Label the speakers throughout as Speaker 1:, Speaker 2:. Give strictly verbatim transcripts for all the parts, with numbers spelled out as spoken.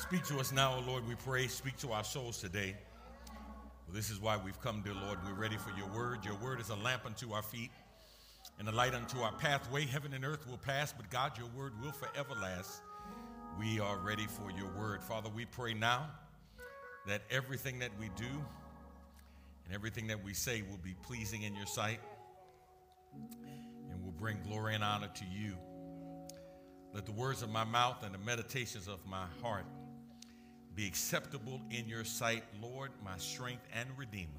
Speaker 1: Speak to us now, O Lord, we pray. Speak to our souls today. Well, this is why we've come, dear Lord. We're ready for your word. Your word is a lamp unto our feet and a light unto our pathway. Heaven and earth will pass, but God, your word will forever last. We are ready for your word. Father, we pray now that everything that we do and everything that we say will be pleasing in your sight and will bring glory and honor to you. Let the words of my mouth and the meditations of my heart be acceptable in your sight, Lord, my strength and redeemer.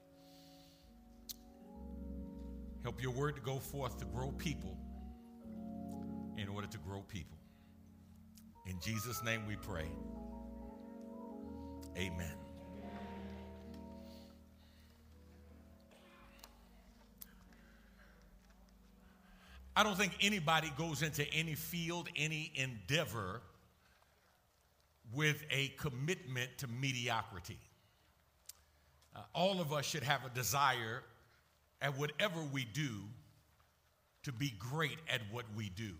Speaker 1: Help your word to go forth to grow people in order to grow people. In Jesus' name we pray. Amen. I don't think anybody goes into any field, any endeavor with a commitment to mediocrity. Uh, all of us should have a desire at whatever we do to be great at what we do.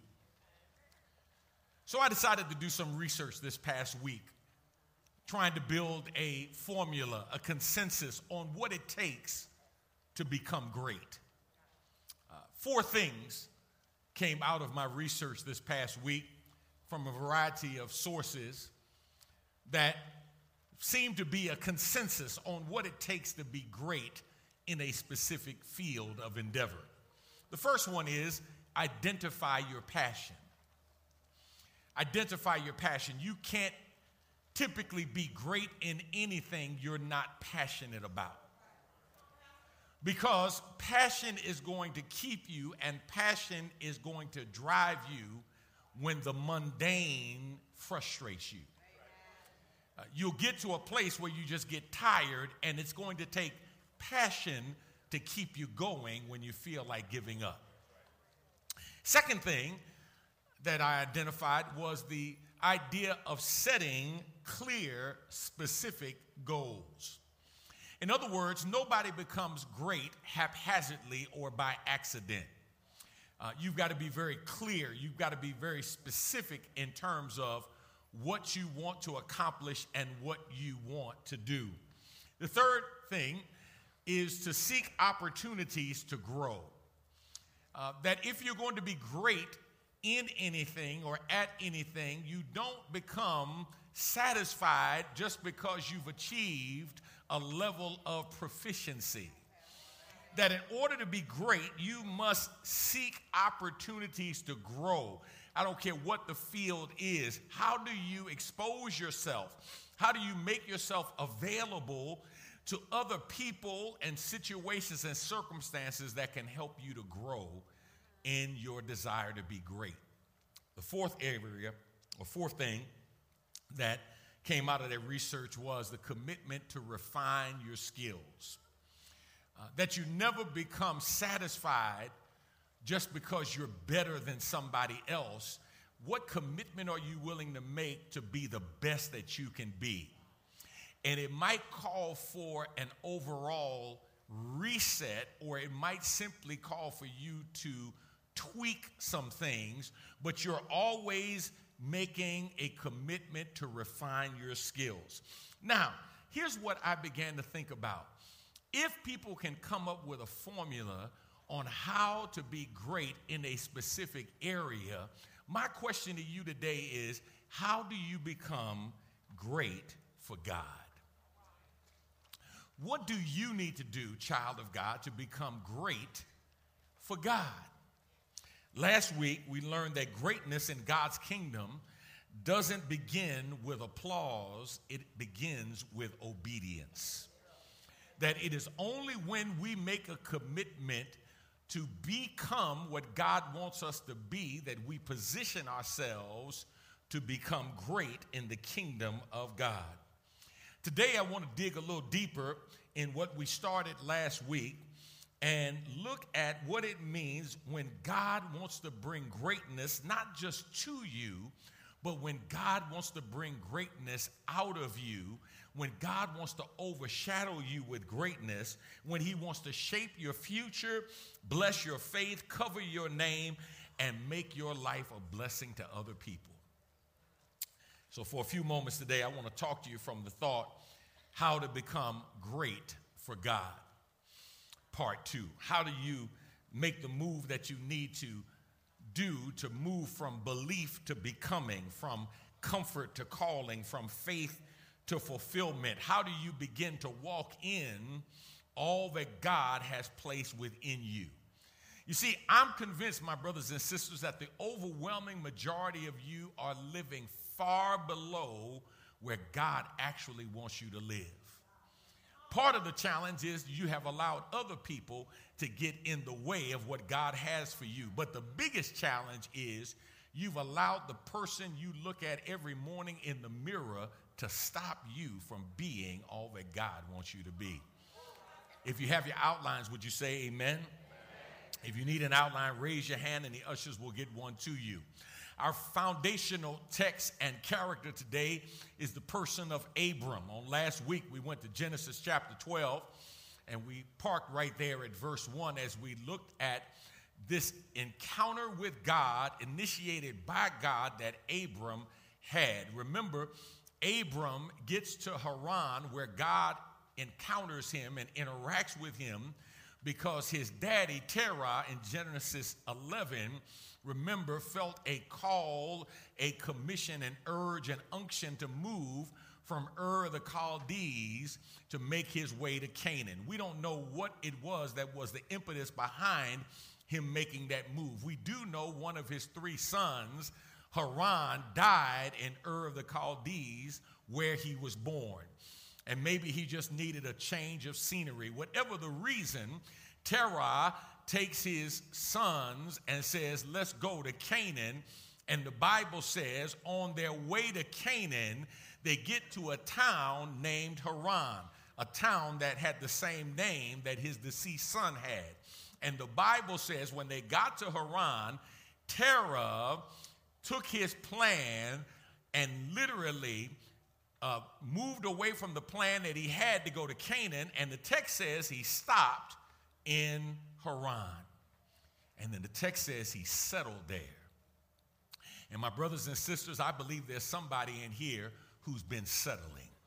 Speaker 1: So I decided to do some research this past week, trying to build a formula, a consensus on what it takes to become great. Uh, four things came out of my research this past week from a variety of sources that seem to be a consensus on what it takes to be great in a specific field of endeavor. The first one is identify your passion. Identify your passion. You can't typically be great in anything you're not passionate about. Because passion is going to keep you, and passion is going to drive you when the mundane frustrates you. Uh, you'll get to a place where you just get tired, and it's going to take passion to keep you going when you feel like giving up. Second thing that I identified was the idea of setting clear, specific goals. In other words, nobody becomes great haphazardly or by accident. Uh, you've got to be very clear. You've got to be very specific in terms of what you want to accomplish and what you want to do. The third thing is to seek opportunities to grow. Uh, that if you're going to be great in anything or at anything, you don't become satisfied just because you've achieved a level of proficiency. That in order to be great, you must seek opportunities to grow. I don't care what the field is. How do you expose yourself? How do you make yourself available to other people and situations and circumstances that can help you to grow in your desire to be great? The fourth area, or fourth thing that came out of that research was the commitment to refine your skills. Uh, that you never become satisfied just because you're better than somebody else. What commitment are you willing to make to be the best that you can be? And it might call for an overall reset, or it might simply call for you to tweak some things, but you're always making a commitment to refine your skills. Now, here's what I began to think about. If people can come up with a formula on how to be great in a specific area, my question to you today is, how do you become great for God? What do you need to do, child of God, to become great for God? Last week, we learned that greatness in God's kingdom doesn't begin with applause, it begins with obedience. That it is only when we make a commitment to become what God wants us to be that we position ourselves to become great in the kingdom of God. Today, I want to dig a little deeper in what we started last week and look at what it means when God wants to bring greatness, not just to you, but when God wants to bring greatness out of you, when God wants to overshadow you with greatness, when he wants to shape your future, bless your faith, cover your name, and make your life a blessing to other people. So for a few moments today, I want to talk to you from the thought, how to become great for God. Part two, how do you make the move that you need to do to move from belief to becoming, from comfort to calling, from faith to fulfillment? How do you begin to walk in all that God has placed within you? You see, I'm convinced, my brothers and sisters, that the overwhelming majority of you are living far below where God actually wants you to live. Part of the challenge is you have allowed other people to get in the way of what God has for you. But the biggest challenge is you've allowed the person you look at every morning in the mirror to stop you from being all that God wants you to be. If you have your outlines, would you say amen? If you need an outline, raise your hand and the ushers will get one to you. Our foundational text and character today is the person of Abram. On last week, we went to Genesis chapter twelve, and we parked right there at verse one as we looked at this encounter with God initiated by God that Abram had. Remember, Abram gets to Haran where God encounters him and interacts with him because his daddy, Terah, in Genesis eleven, remember, felt a call, a commission, an urge, an unction to move from Ur of the Chaldees to make his way to Canaan. We don't know what it was that was the impetus behind him making that move. We do know one of his three sons, Haran, died in Ur of the Chaldees where he was born. And maybe he just needed a change of scenery. Whatever the reason, Terah takes his sons and says, let's go to Canaan. And the Bible says on their way to Canaan, they get to a town named Haran, a town that had the same name that his deceased son had. And the Bible says when they got to Haran, Terah took his plan and literally uh, moved away from the plan that he had to go to Canaan. And the text says he stopped in Haran. And then the text says he settled there. And my brothers and sisters, I believe there's somebody in here who's been settling.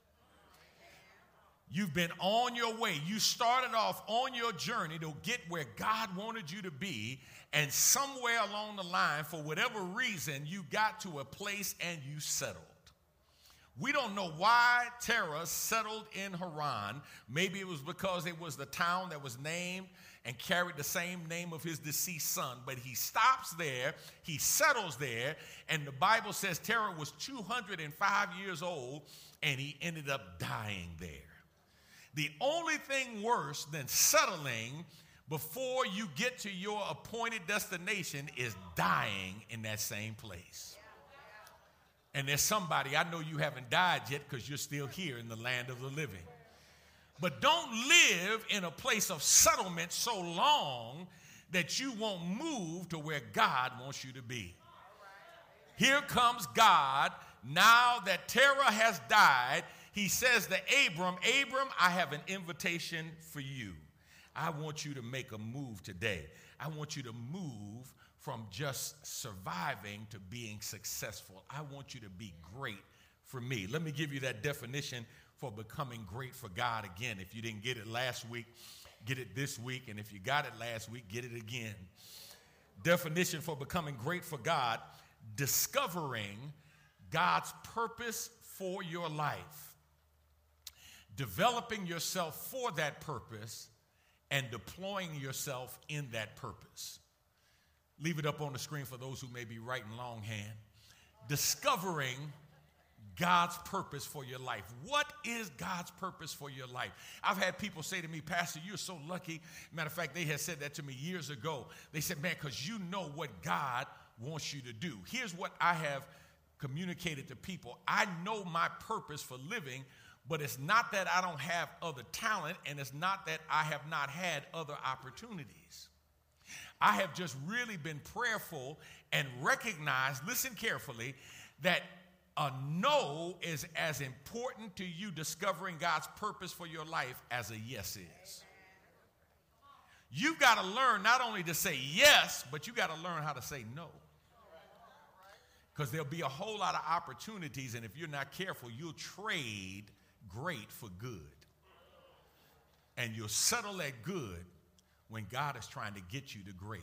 Speaker 1: You've been on your way. You started off on your journey to get where God wanted you to be, and somewhere along the line, for whatever reason, you got to a place and you settled. We don't know why Terah settled in Haran. Maybe it was because it was the town that was named and carried the same name of his deceased son. But he stops there, he settles there, and the Bible says Terah was two hundred five years old, and he ended up dying there. The only thing worse than settling before you get to your appointed destination is dying in that same place. And there's somebody, I know you haven't died yet because you're still here in the land of the living. But don't live in a place of settlement so long that you won't move to where God wants you to be. Here comes God. Now that Terah has died, he says to Abram, Abram, I have an invitation for you. I want you to make a move today. I want you to move from just surviving to being successful. I want you to be great for me. Let me give you that definition for becoming great for God again. If you didn't get it last week, get it this week. And if you got it last week, get it again. Definition for becoming great for God: discovering God's purpose for your life, developing yourself for that purpose, and deploying yourself in that purpose. Leave it up on the screen for those who may be writing longhand. Discovering God's purpose for your life. What is God's purpose for your life? I've had people say to me, Pastor, you're so lucky. Matter of fact, they had said that to me years ago. They said, man, because you know what God wants you to do. Here's what I have communicated to people. I know my purpose for living, but it's not that I don't have other talent, and it's not that I have not had other opportunities. I have just really been prayerful and recognized, listen carefully, that a no is as important to you discovering God's purpose for your life as a yes is. You've got to learn not only to say yes, but you got to learn how to say no. Because there'll be a whole lot of opportunities, and if you're not careful, you'll trade great for good. And you'll settle at good when God is trying to get you to great.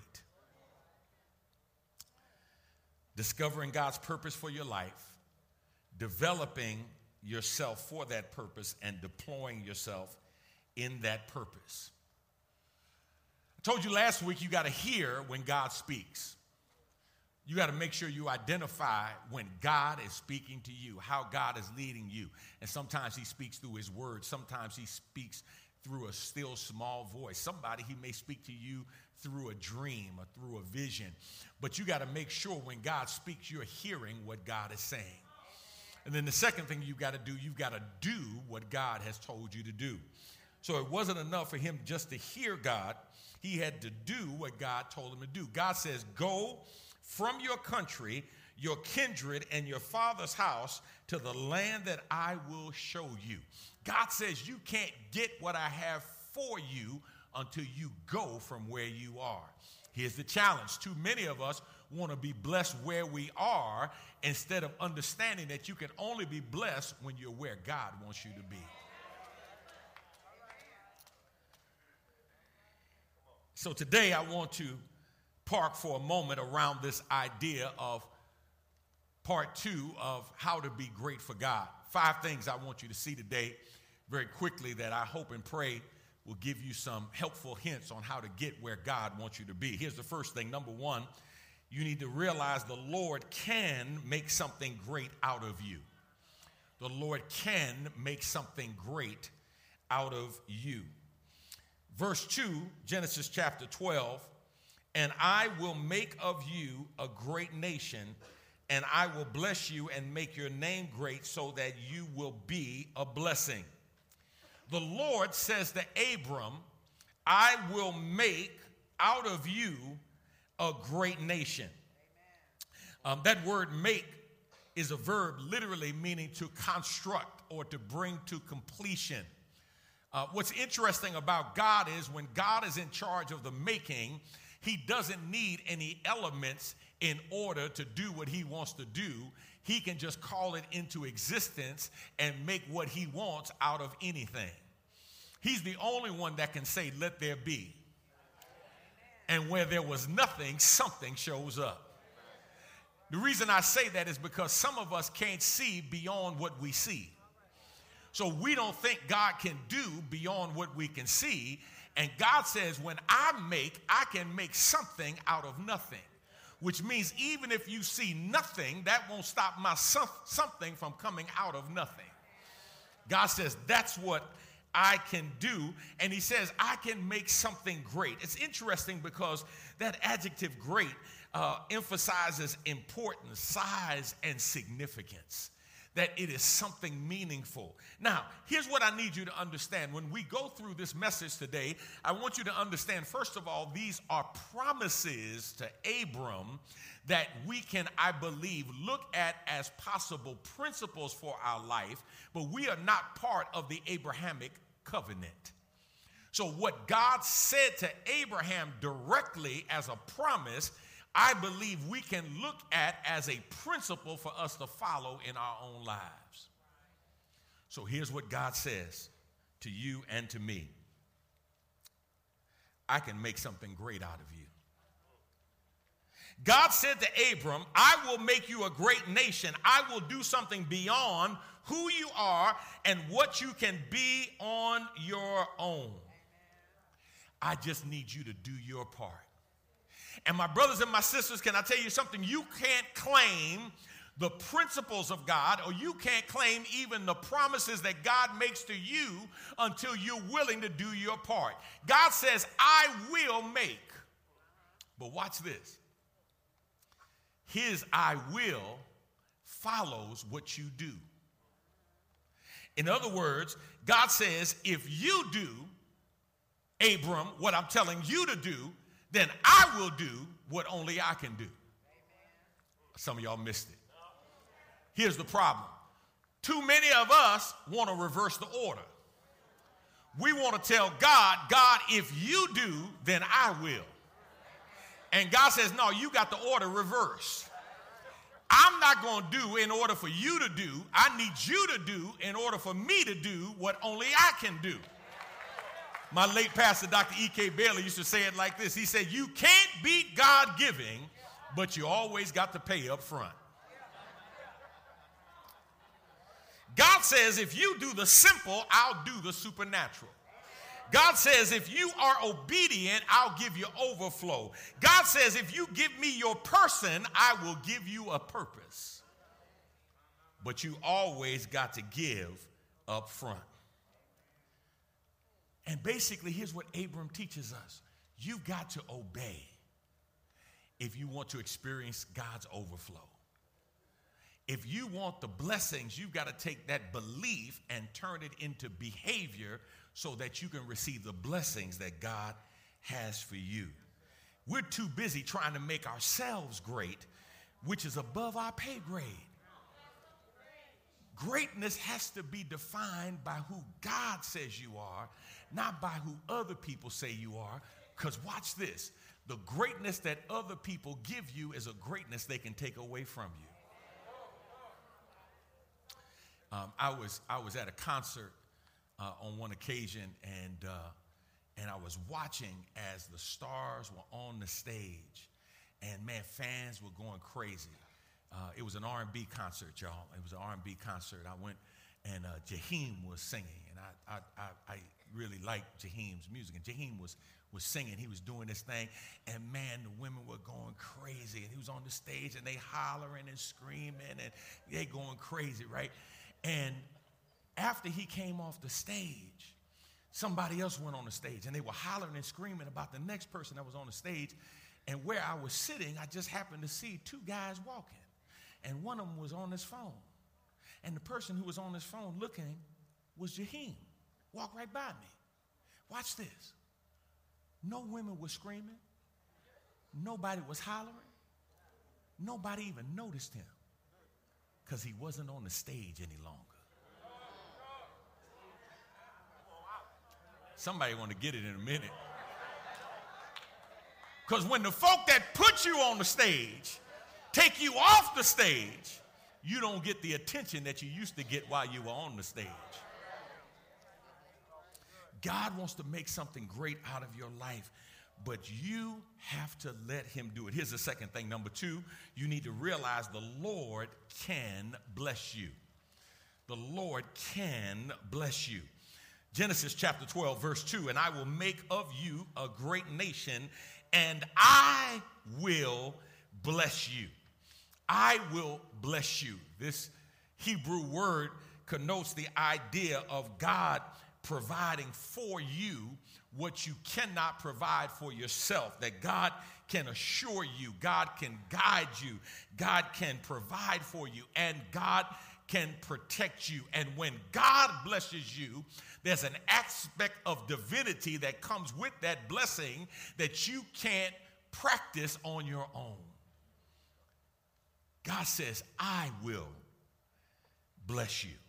Speaker 1: Discovering God's purpose for your life, developing yourself for that purpose, and deploying yourself in that purpose. I told you last week you got to hear when God speaks. You got to make sure you identify when God is speaking to you, how God is leading you. And sometimes he speaks through his word. Sometimes he speaks through a still small voice. Somebody, he may speak to you through a dream or through a vision. But you got to make sure when God speaks, you're hearing what God is saying. And then the second thing you've got to do, you've got to do what God has told you to do. So it wasn't enough for him just to hear God. He had to do what God told him to do. God says, go from your country, your kindred, and your father's house to the land that I will show you. God says you can't get what I have for you until you go from where you are. Here's the challenge. Too many of us want to be blessed where we are instead of understanding that you can only be blessed when you're where God wants you to be. So today I want to park for a moment around this idea of part two of how to be great for God. Five things I want you to see today very quickly that I hope and pray will give you some helpful hints on how to get where God wants you to be. Here's the first thing. Number one, you need to realize the Lord can make something great out of you. The Lord can make something great out of you. Verse two, Genesis chapter twelve, and I will make of you a great nation, and I will bless you and make your name great so that you will be a blessing. The Lord says to Abram, I will make out of you a great nation. Um, that word make is a verb literally meaning to construct or to bring to completion. Uh, what's interesting about God is when God is in charge of the making, he doesn't need any elements in order to do what he wants to do. He can just call it into existence and make what he wants out of anything. He's the only one that can say, let there be. And where there was nothing, something shows up. The reason I say that is because some of us can't see beyond what we see. So we don't think God can do beyond what we can see. And God says, when I make, I can make something out of nothing. Which means even if you see nothing, that won't stop my some, something from coming out of nothing. God says, that's what I can do. And he says, I can make something great. It's interesting because that adjective great uh, emphasizes importance, size, and significance. That it is something meaningful. Now, here's what I need you to understand. When we go through this message today, I want you to understand, first of all, these are promises to Abram that we can, I believe, look at as possible principles for our life, but we are not part of the Abrahamic covenant. So what God said to Abraham directly as a promise, I believe we can look at as a principle for us to follow in our own lives. So here's what God says to you and to me. I can make something great out of you. God said to Abram, I will make you a great nation. I will do something beyond who you are and what you can be on your own. I just need you to do your part. And my brothers and my sisters, can I tell you something? You can't claim the principles of God, or you can't claim even the promises that God makes to you until you're willing to do your part. God says, I will make. But watch this. His I will follows what you do. In other words, God says, if you do, Abram, what I'm telling you to do, then I will do what only I can do. Some of y'all missed it. Here's the problem. Too many of us want to reverse the order. We want to tell God, God, if you do, then I will. And God says, no, you got the order reversed. I'm not going to do in order for you to do. I need you to do in order for me to do what only I can do. My late pastor, Doctor E K Bailey, used to say it like this. He said, you can't beat God giving, but you always got to pay up front. God says, if you do the simple, I'll do the supernatural. God says, if you are obedient, I'll give you overflow. God says, if you give me your person, I will give you a purpose. But you always got to give up front. And basically, here's what Abram teaches us. You've got to obey if you want to experience God's overflow. If you want the blessings, you've got to take that belief and turn it into behavior so that you can receive the blessings that God has for you. We're too busy trying to make ourselves great, which is above our pay grade. Greatness has to be defined by who God says you are, not by who other people say you are. Because watch this, the greatness that other people give you is a greatness they can take away from you. Um, I was I was at a concert uh, on one occasion, and uh, and I was watching as the stars were on the stage, and man, fans were going crazy. Uh, it was an R and B concert, y'all. It was an R and B concert. I went, and uh, Jaheim was singing, and I I, I I really liked Jaheim's music, and Jaheim was was singing. He was doing this thing, and man, the women were going crazy, and he was on the stage, and they hollering and screaming, and they going crazy, right? And after he came off the stage, somebody else went on the stage, and they were hollering and screaming about the next person that was on the stage. And where I was sitting, I just happened to see two guys walking, and one of them was on his phone. And the person who was on his phone looking was Jaheim. Walked right by me. Watch this. No women were screaming. Nobody was hollering. Nobody even noticed him, because he wasn't on the stage any longer. Somebody want to get it in a minute. Because when the folk that put you on the stage take you off the stage, you don't get the attention that you used to get while you were on the stage. God wants to make something great out of your life, but you have to let him do it. Here's the second thing. Number two, you need to realize the Lord can bless you. The Lord can bless you. Genesis chapter twelve, verse two, and I will make of you a great nation, and I will bless you. I will bless you. This Hebrew word connotes the idea of God providing for you what you cannot provide for yourself, that God can assure you, God can guide you, God can provide for you, and God can protect you. And when God blesses you, there's an aspect of divinity that comes with that blessing that you can't practice on your own. God says, I will bless you.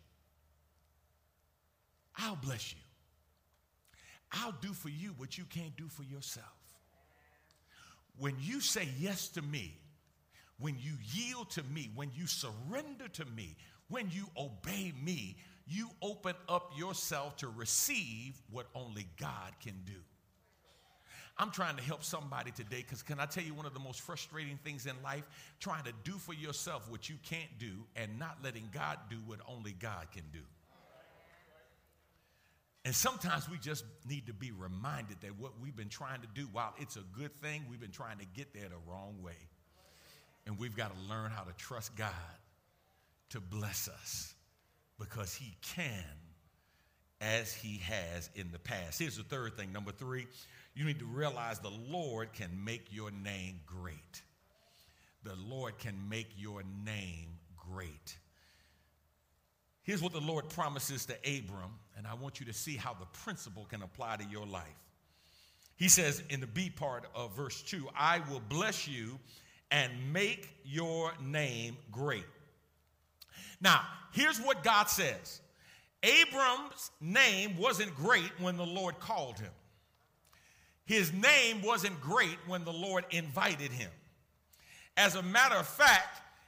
Speaker 1: I'll bless you. I'll do for you what you can't do for yourself. When you say yes to me, when you yield to me, when you surrender to me, when you obey me, you open up yourself to receive what only God can do. I'm trying to help somebody today, because can I tell you one of the most frustrating things in life? Trying to do for yourself what you can't do and not letting God do what only God can do. And sometimes we just need to be reminded that what we've been trying to do, while it's a good thing, we've been trying to get there the wrong way. And we've got to learn how to trust God to bless us, because he can, as he has in the past. Here's the third thing. Number three, you need to realize the Lord can make your name great. The Lord can make your name great. Here's what the Lord promises to Abram, and I want you to see how the principle can apply to your life. He says in the B part of verse two, I will bless you and make your name great. Now, here's what God says. Abram's name wasn't great when the Lord called him. His name wasn't great when the Lord invited him. As a matter of fact,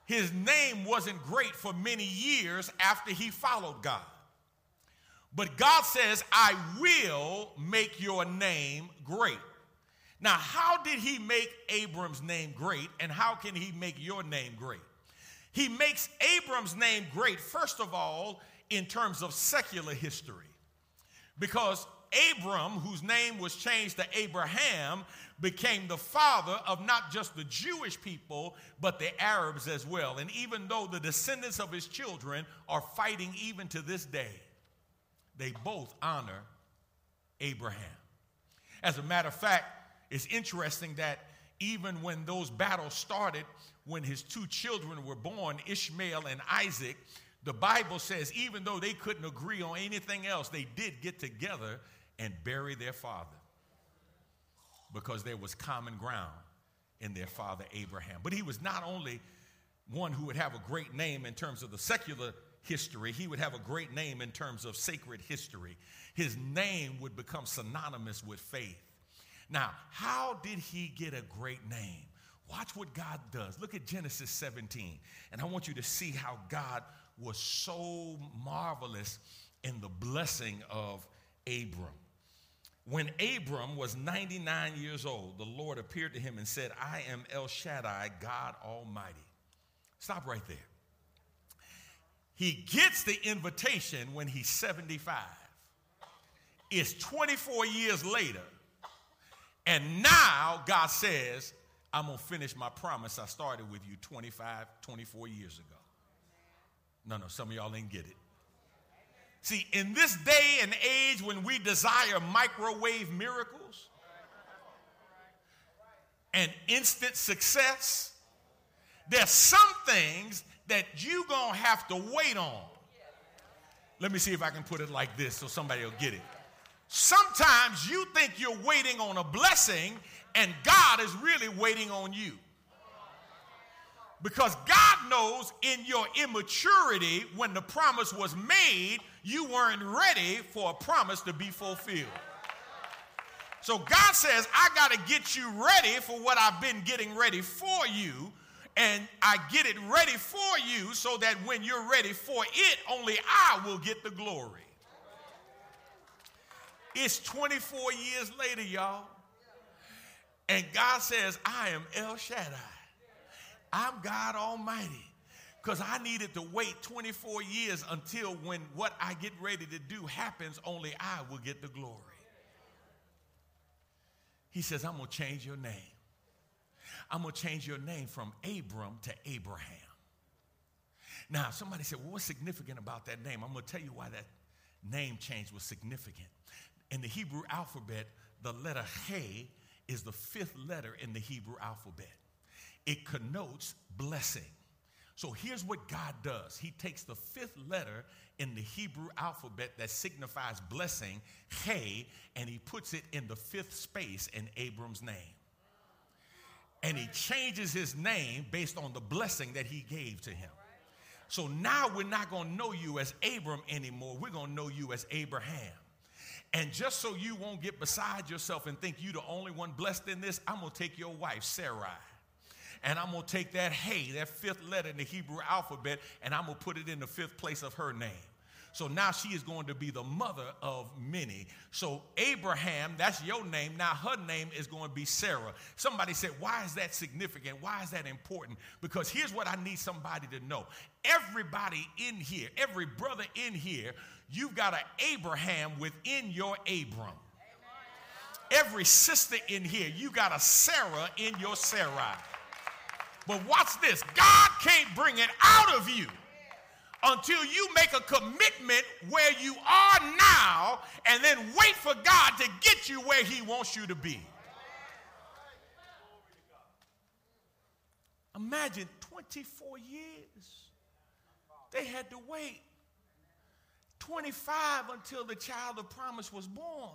Speaker 1: his name wasn't great for many years after he followed God. But God says, I will make your name great. Now, how did he make Abram's name great, and how can he make your name great? He makes Abram's name great, first of all, in terms of secular history. Because Abram, whose name was changed to Abraham, became the father of not just the Jewish people, but the Arabs as well. And even though the descendants of his children are fighting even to this day, they both honor Abraham. As a matter of fact, it's interesting that even when those battles started, when his two children were born, Ishmael and Isaac, the Bible says even though they couldn't agree on anything else, they did get together and bury their father because there was common ground in their father Abraham. But he was not only one who would have a great name in terms of the secular history, he would have a great name in terms of sacred history. His name would become synonymous with faith. Now, how did he get a great name? Watch what God does. Look at Genesis seventeen, and I want you to see how God was so marvelous in the blessing of Abram. When Abram was ninety-nine years old, the Lord appeared to him and said, I am El Shaddai, God Almighty. Stop right there. He gets the invitation when he's seventy-five. It's twenty-four years later. And now God says, I'm going to finish my promise I started with you twenty-five, twenty-four years ago. No, no, some of y'all didn't get it. See, in this day and age when we desire microwave miracles and instant success, there's some things that you're going to have to wait on. Let me see if I can put it like this so somebody will get it. Sometimes you think you're waiting on a blessing and God is really waiting on you. Because God knows in your immaturity, when the promise was made, you weren't ready for a promise to be fulfilled. So God says, I got to get you ready for what I've been getting ready for you. And I get it ready for you so that when you're ready for it, only I will get the glory. It's twenty-four years later, y'all. And God says, I am El Shaddai. I'm God Almighty. Because I needed to wait twenty-four years until when what I get ready to do happens, only I will get the glory. He says, I'm going to change your name. I'm going to change your name from Abram to Abraham. Now, somebody said, well, what's significant about that name? I'm going to tell you why that name change was significant. In the Hebrew alphabet, the letter He is the fifth letter in the Hebrew alphabet. It connotes blessing. So here's what God does. He takes the fifth letter in the Hebrew alphabet that signifies blessing, He, and he puts it in the fifth space in Abram's name. And he changes his name based on the blessing that he gave to him. So now we're not going to know you as Abram anymore. We're going to know you as Abraham. And just so you won't get beside yourself and think you're the only one blessed in this, I'm going to take your wife, Sarai. And I'm going to take that He, that fifth letter in the Hebrew alphabet, and I'm going to put it in the fifth place of her name. So now she is going to be the mother of many. So Abraham, that's your name. Now her name is going to be Sarah. Somebody said, why is that significant? Why is that important? Because here's what I need somebody to know. Everybody in here, every brother in here, you've got an Abraham within your Abram. Every sister in here, you got a Sarah in your Sarai. But watch this. God can't bring it out of you until you make a commitment where you are now and then wait for God to get you where he wants you to be. Imagine twenty-four years. They had to wait. twenty-five until the child of promise was born.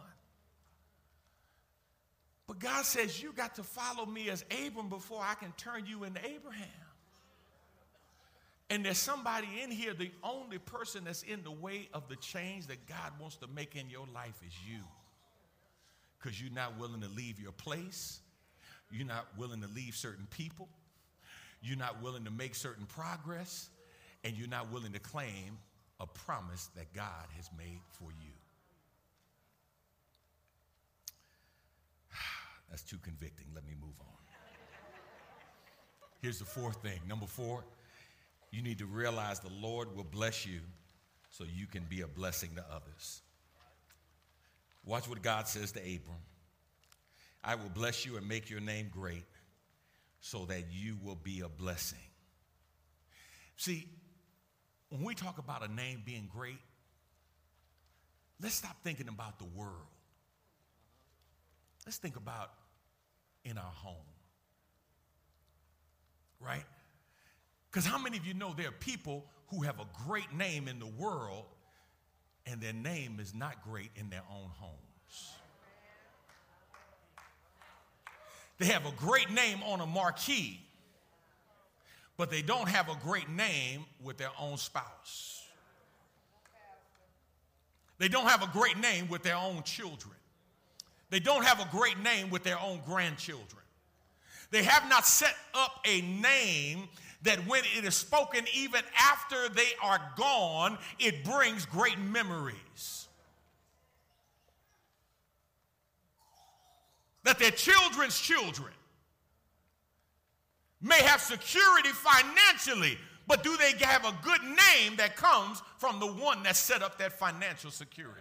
Speaker 1: But God says, you got to follow me as Abram before I can turn you into Abraham. And there's somebody in here, the only person that's in the way of the change that God wants to make in your life is you. Because you're not willing to leave your place. You're not willing to leave certain people. you're not willing to make certain progress, and you're not willing to claim a promise that God has made for you. That's too convicting. Let me move on. Here's the fourth thing. Number four, you need to realize the Lord will bless you so you can be a blessing to others. Watch what God says to Abram. I will bless you and make your name great so that you will be a blessing. See, when we talk about a name being great, let's stop thinking about the world. Let's think about in our home, right? Because how many of you know there are people who have a great name in the world and their name is not great in their own homes? They have a great name on a marquee, but they don't have a great name with their own spouse. They don't have a great name with their own children. They don't have a great name with their own grandchildren. They have not set up a name that when it is spoken, even after they are gone, it brings great memories. That their children's children may have security financially, but do they have a good name that comes from the one that set up that financial security?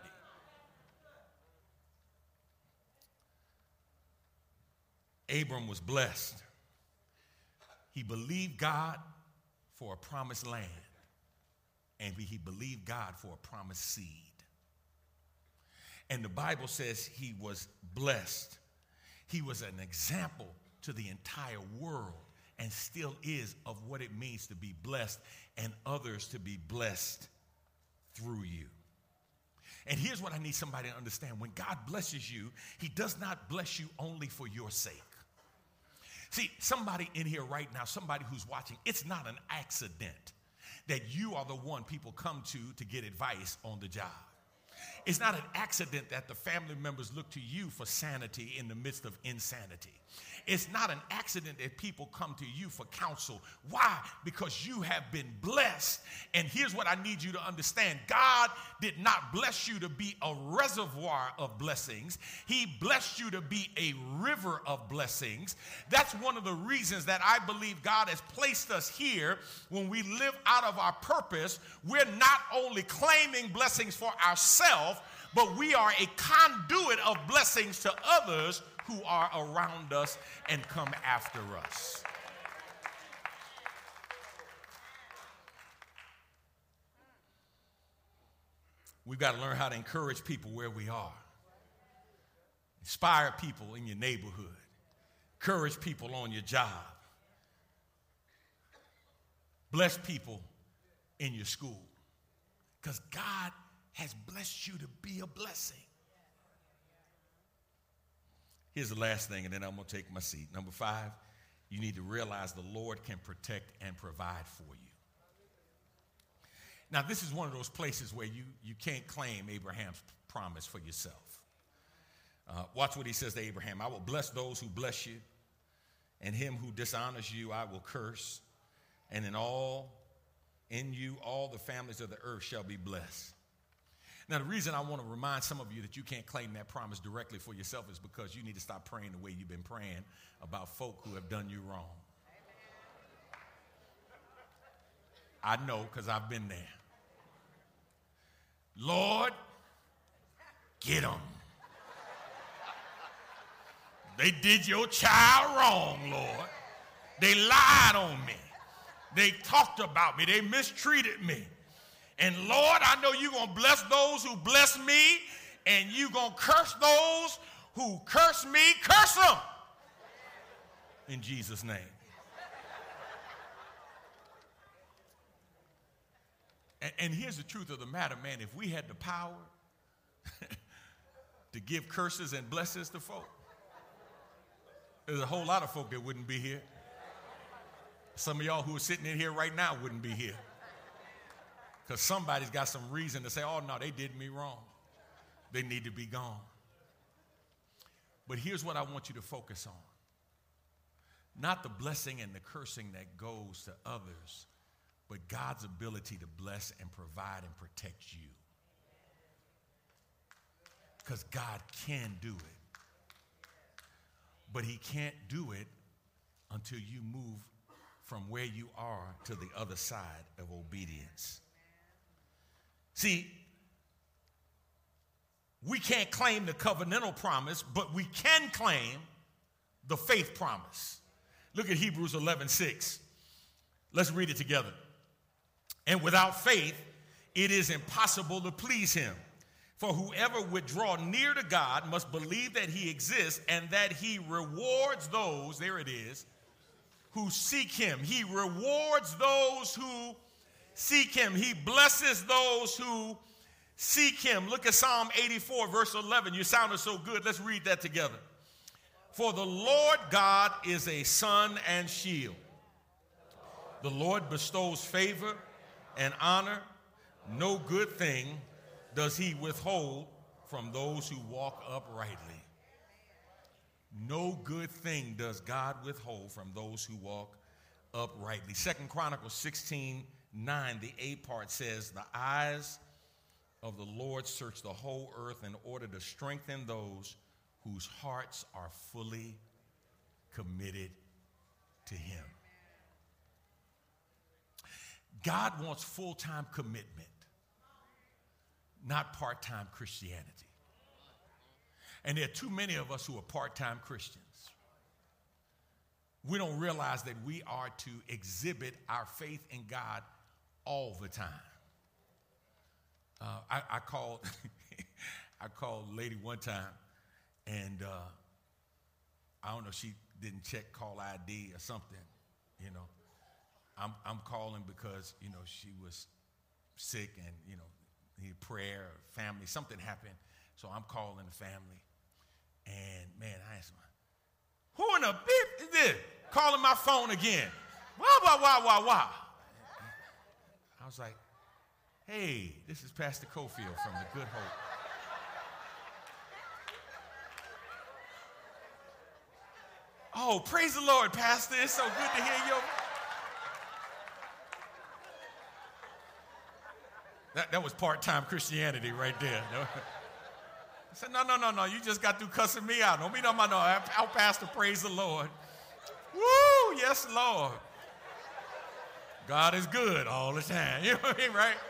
Speaker 1: Abram was blessed. He believed God for a promised land, and he believed God for a promised seed. And the Bible says he was blessed. He was an example to the entire world and still is of what it means to be blessed and others to be blessed through you. And here's what I need somebody to understand. When God blesses you, he does not bless you only for your sake. See, somebody in here right now, somebody who's watching, it's not an accident that you are the one people come to to get advice on the job. It's not an accident that the family members look to you for sanity in the midst of insanity. It's not an accident that people come to you for counsel. Why? Because you have been blessed. And here's what I need you to understand. God did not bless you to be a reservoir of blessings. He blessed you to be a river of blessings. That's one of the reasons that I believe God has placed us here. When we live out of our purpose, we're not only claiming blessings for ourselves, but we are a conduit of blessings to others who are around us and come after us. We've got to learn how to encourage people where we are. Inspire people in your neighborhood. Encourage people on your job. Bless people in your school. Because God has blessed you to be a blessing. Here's the last thing, and then I'm going to take my seat. Number five, you need to realize the Lord can protect and provide for you. Now, this is one of those places where you, you can't claim Abraham's promise for yourself. Uh, watch what he says to Abraham. I will bless those who bless you, and him who dishonors you I will curse. And in all, in you all the families of the earth shall be blessed. Now, the reason I want to remind some of you that you can't claim that promise directly for yourself is because you need to stop praying the way you've been praying about folk who have done you wrong. I know, because I've been there. Lord, get them. They did your child wrong, Lord. They lied on me. They talked about me. They mistreated me. And Lord, I know you're going to bless those who bless me, and you're going to curse those who curse me. Curse them in Jesus' name. And, and here's the truth of the matter, man. If we had the power to give curses and blessings to folk, there's a whole lot of folk that wouldn't be here. Some of y'all who are sitting in here right now wouldn't be here. Because somebody's got some reason to say, oh, no, they did me wrong. They need to be gone. But here's what I want you to focus on. Not the blessing and the cursing that goes to others, but God's ability to bless and provide and protect you. Because God can do it. But he can't do it until you move from where you are to the other side of obedience. See, we can't claim the covenantal promise, but we can claim the faith promise. Look at Hebrews eleven six. Let's read it together. And without faith, it is impossible to please him. For whoever would draw near to God must believe that he exists and that he rewards those, there it is, who seek him. He rewards those who seek him. He blesses those who seek him. Look at Psalm eighty-four, verse eleven. You sounded so good. Let's read that together. For the Lord God is a sun and shield. The Lord bestows favor and honor. No good thing does he withhold from those who walk uprightly. No good thing does God withhold from those who walk uprightly. Second Chronicles sixteen nine, the A part says, the eyes of the Lord search the whole earth in order to strengthen those whose hearts are fully committed to him. God wants full-time commitment, not part-time Christianity. And there are too many of us who are part-time Christians. We don't realize that we are to exhibit our faith in God all the time. Uh, I, I called I called a lady one time, and uh, I don't know, she didn't check call I D or something, you know. I'm, I'm calling because, you know, she was sick and, you know, needed prayer, or family, something happened. So I'm calling the family. And, man, I asked my, who in the beep is this? Calling my phone again. Wah, wah, wah, wah, wah. I was like, hey, this is Pastor Cofield from the Good Hope. Oh, praise the Lord, Pastor. It's so good to hear your That, that was part-time Christianity right there. No? I said, no, no, no, no. You just got through cussing me out. Don't be no, no, no. Our pastor, praise the Lord. Woo, yes, Lord. God is good all the time. You know what I mean, right?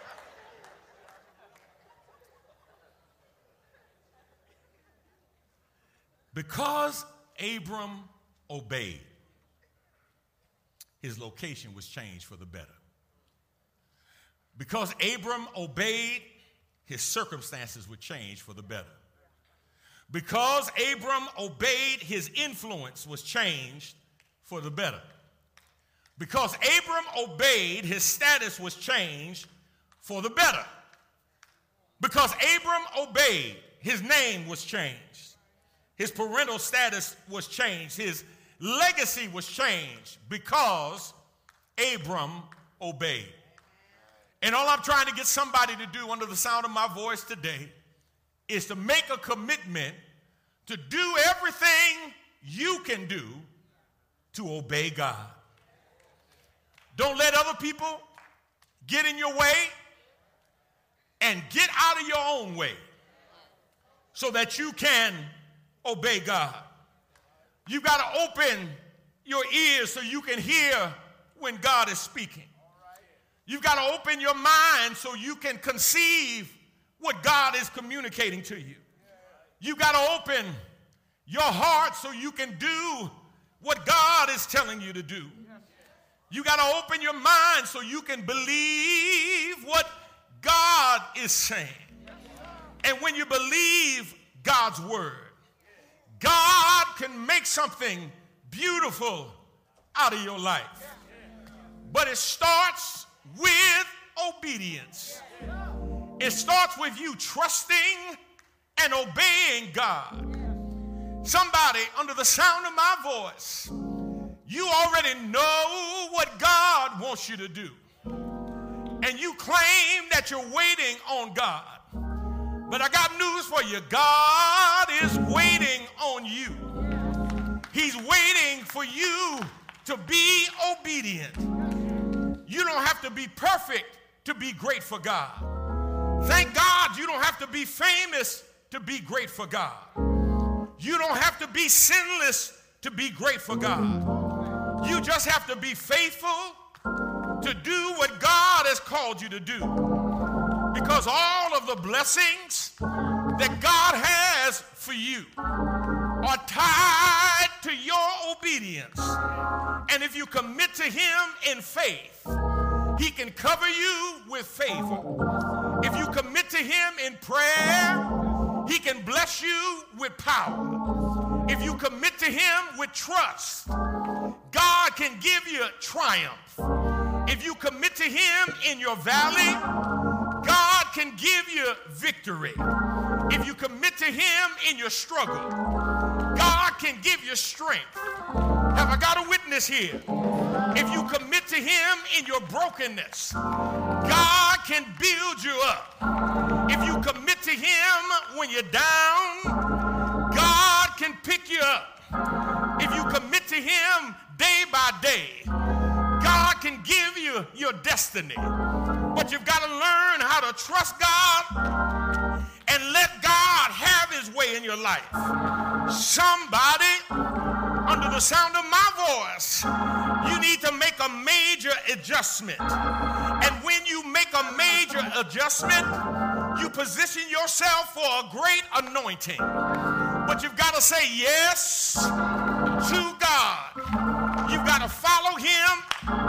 Speaker 1: Because Abram obeyed, his location was changed for the better. Because Abram obeyed, his circumstances would change for the better. Because Abram obeyed, his influence was changed for the better. Because Abram obeyed, his status was changed for the better. Because Abram obeyed, his name was changed. His parental status was changed. His legacy was changed because Abram obeyed. And all I'm trying to get somebody to do under the sound of my voice today is to make a commitment to do everything you can do to obey God. Don't let other people get in your way, and get out of your own way so that you can obey God. You've got to open your ears so you can hear when God is speaking. You've got to open your mind so you can conceive what God is communicating to you. You've got to open your heart so you can do what God is telling you to do. You got to open your mind so you can believe what God is saying. And when you believe God's word, God can make something beautiful out of your life. But it starts with obedience. It starts with you trusting and obeying God. Somebody under the sound of my voice, you already know what God wants you to do. And you claim that you're waiting on God. But I got news for you. God is waiting on you. He's waiting for you to be obedient. You don't have to be perfect to be great for God. Thank God you don't have to be famous to be great for God. You don't have to be sinless to be great for God. You just have to be faithful to do what God has called you to do. Because all of the blessings that God has for you are tied to your obedience. And if you commit to him in faith, he can cover you with favor. If you commit to him in prayer, he can bless you with power. If you commit to him with trust, God can give you triumph. If you commit to him in your valley, God can give you victory. If you commit to him in your struggle, God can give you strength. Have I got a witness here? If you commit to him in your brokenness, God can build you up. If you commit to him when you're down, God can pick you up. If you commit to him day by day, God can give you your destiny. But you've got to learn how to trust God and let God have his way in your life. Somebody, under the sound of my voice, you need to make a major adjustment. And when you make a major adjustment, you position yourself for a great anointing. But you've got to say yes to God. You've got to follow him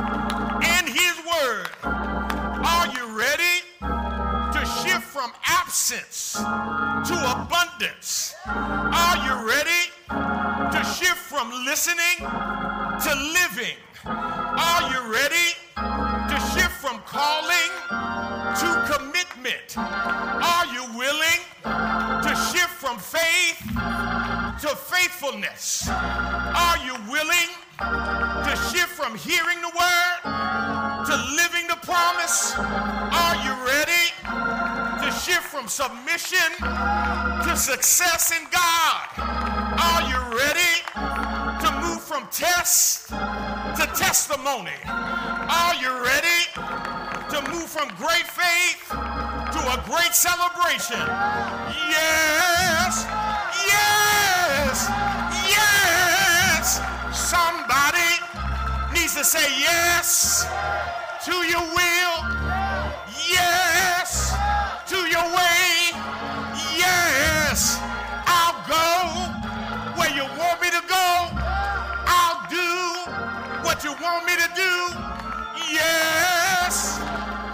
Speaker 1: and his word. Are you ready to shift from absence to abundance? Are you ready to shift from listening to living? Are you ready to shift from calling to commitment? Are you willing to shift from faith to faithfulness? Are you willing to shift from hearing the word to living the promise? Are you ready to shift from submission to success in God? Are you ready to move from test to testimony? Are you ready to move from great faith to a great celebration? Yes, yes, yes. Somebody needs to say yes to your will, yes to your way, yes. I'll go where you want me to go. I'll do what you want me to do. Yes.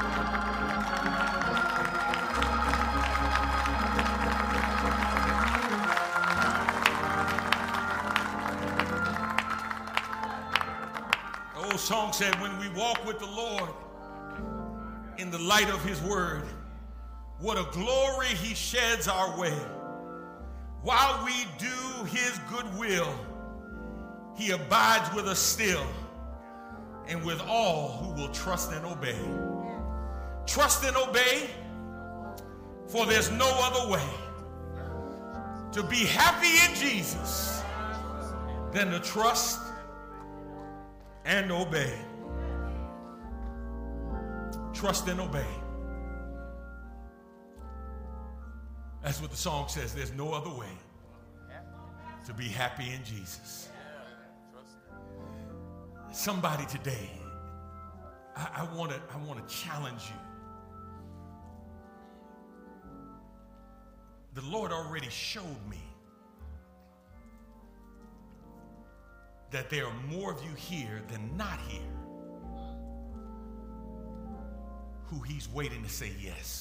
Speaker 1: The old song said, when we walk with the Lord in the light of his word, what a glory he sheds our way. While we do his good will, he abides with us still and with all who will trust and obey. Trust and obey, for there's no other way to be happy in Jesus than to trust and obey. Trust and obey. That's what the song says. There's no other way to be happy in Jesus. Somebody today, I, I want to I want to challenge you. The Lord already showed me that there are more of you here than not here who he's waiting to say yes.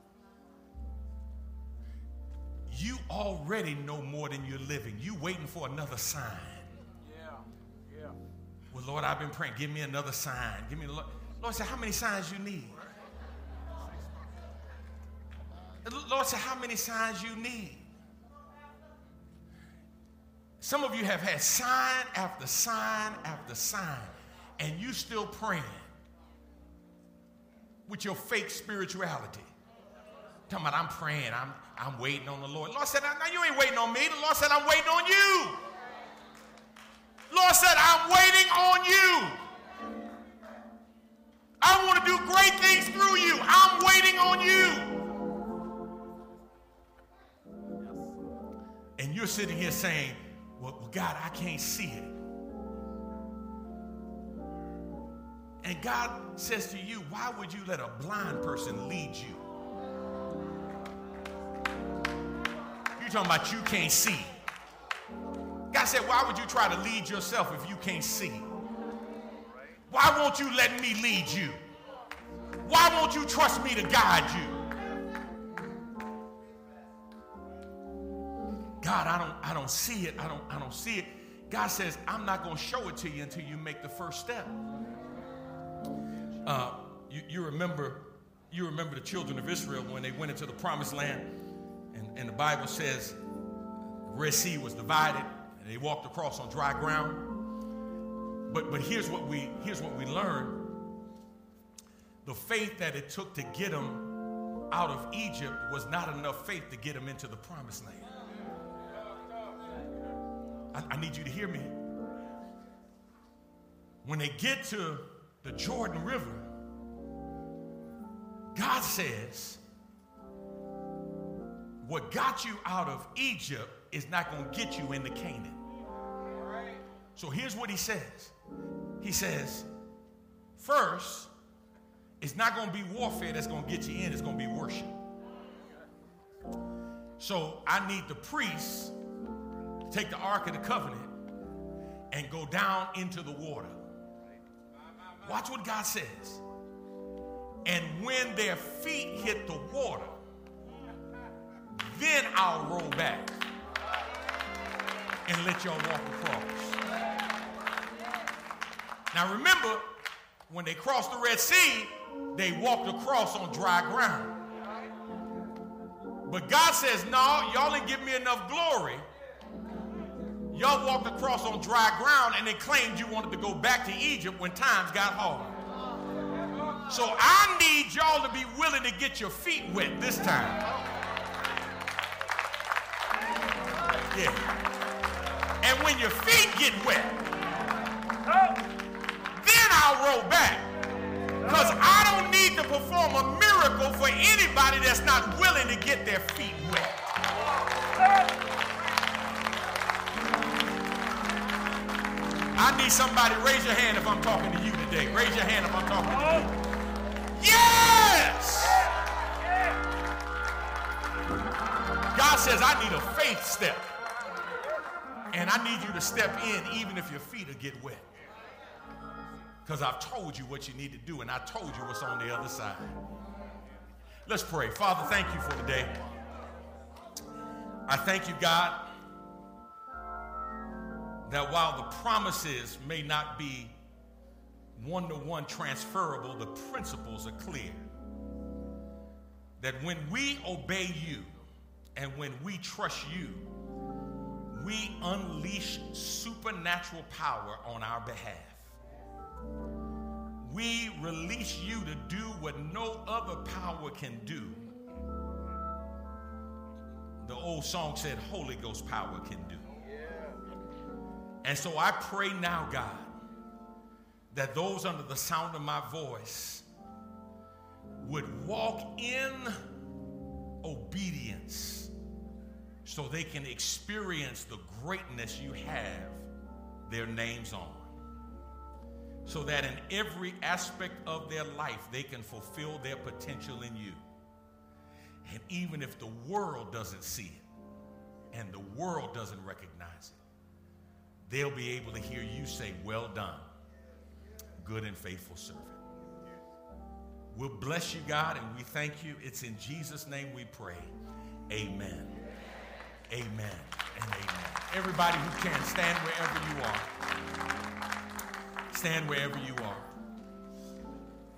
Speaker 1: You already know more than you're living. You waiting for another sign.
Speaker 2: Yeah, yeah.
Speaker 1: Well, Lord, I've been praying. Give me another sign. Give me. Lord, Lord said, how many signs you need? Lord said, how many signs you need? Some of you have had sign after sign after sign, and you still praying with your fake spirituality. Talking about I'm praying, I'm I'm waiting on the Lord. The Lord said, no, you ain't waiting on me. The Lord said, I'm waiting on you. Lord said, I'm waiting on you. I want to do great things through you. I'm waiting on you. And you're sitting here saying, well, God, I can't see it. And God says to you, why would you let a blind person lead you? You're talking about you can't see. God said, why would you try to lead yourself if you can't see? Why won't you let me lead you? Why won't you trust me to guide you? God, I don't, I don't see it. I don't, I don't see it. God says, I'm not going to show it to you until you make the first step. Uh, you, you remember, you remember the children of Israel when they went into the promised land, and, and the Bible says the Red Sea was divided, and they walked across on dry ground. But but here's what we here's what we learned. The faith that it took to get them out of Egypt was not enough faith to get them into the promised land. I, I need you to hear me. When they get to the Jordan River, God says, what got you out of Egypt is not going to get you into Canaan. So here's what he says. He says, first, it's not going to be warfare that's going to get you in. It's going to be worship. So I need the priests to take the Ark of the Covenant and go down into the water. Watch what God says. And when their feet hit the water, then I'll roll back and let y'all walk across. Now remember, when they crossed the Red Sea, they walked across on dry ground. But God says, no, y'all didn't give me enough glory. Y'all walked across on dry ground and they claimed you wanted to go back to Egypt when times got hard. So I need y'all to be willing to get your feet wet this time. Yeah. And when your feet get wet, then I'll roll back. Because I don't need to perform a miracle for anybody that's not willing to get their feet wet. I need somebody, raise your hand if I'm talking to you today. Raise your hand if I'm talking to you. Yes! God says, I need a faith step. And I need you to step in even if your feet will get wet. Because I've told you what you need to do, and I told you what's on the other side. Let's pray. Father, thank you for today. I thank you, God, that while the promises may not be one-to-one transferable, the principles are clear. That when we obey you and when we trust you, we unleash supernatural power on our behalf. We release you to do what no other power can do. The old song said, Holy Ghost power can do. And so I pray now, God, that those under the sound of my voice would walk in obedience so they can experience the greatness you have their names on. So that in every aspect of their life, they can fulfill their potential in you. And even if the world doesn't see it and the world doesn't recognize it, they'll be able to hear you say, well done, good and faithful servant. We'll bless you, God, and we thank you. It's in Jesus' name we pray. Amen. Amen and amen. Everybody who can, stand wherever you are. Stand wherever you are.